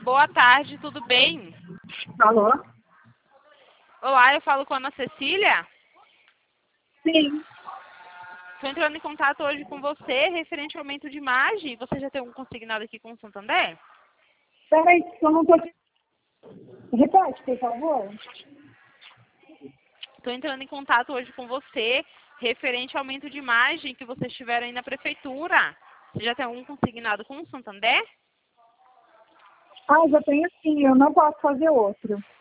boa tarde, tudo bem? Alô? Olá, eu falo com a Ana Cecília. Sim. Estou entrando em contato hoje com você referente ao aumento de margem. Você já tem um consignado aqui com o Santander? Peraí, eu não tô... Repete, por favor. Estou entrando em contato hoje com você referente ao aumento de margem que vocês tiveram aí na prefeitura. Você já tem algum consignado com o Santander? Ah, já tenho sim, eu não posso fazer outro.